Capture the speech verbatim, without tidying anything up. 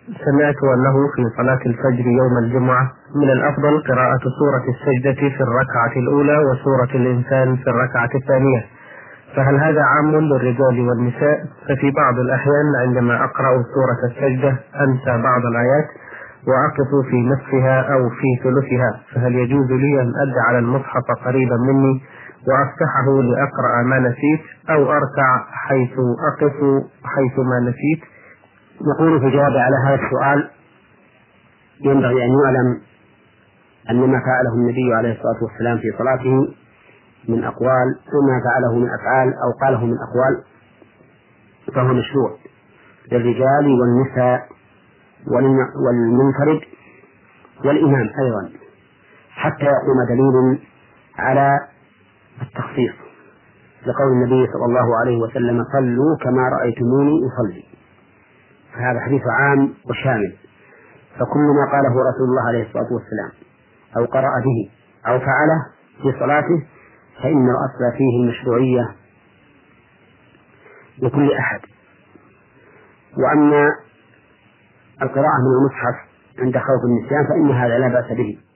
سمعت أنه في صلاة الفجر يوم الجمعة من الأفضل قراءة سورة السجدة في الركعة الأولى وسورة الإنسان في الركعة الثانية، فهل هذا عام للرجال والنساء؟ ففي بعض الأحيان عندما أقرأ سورة السجدة أنسى بعض الآيات وأقف في نصفها أو في ثلثها، فهل يجوز لي أن أجعل المصحف قريبا مني وأفتحه لأقرأ ما نسيت، أو أركع حيث أقف حيث ما نسيت؟ نقول في الجواب على هذا السؤال ينبغي أن يعلم أن ما فعله النبي عليه الصلاة والسلام في صلاته من أقوال وما فعله من أفعال أو قاله من أقوال فهو مشروع للرجال والنساء والمنفرد والإمام أيضا، حتى يقوم دليل على التخصيص لقول النبي صلى الله عليه وسلم: صلوا كما رأيتموني أصلي. فهذا حديث عام وشامل، فكل ما قاله رسول الله عليه الصلاة والسلام أو قرأ به أو فعله في صلاته فإن الأصل فيه المشروعية لكل أحد. وأما القراءة من المصحف عند خوف النسيان فإن هذا لا بأس به.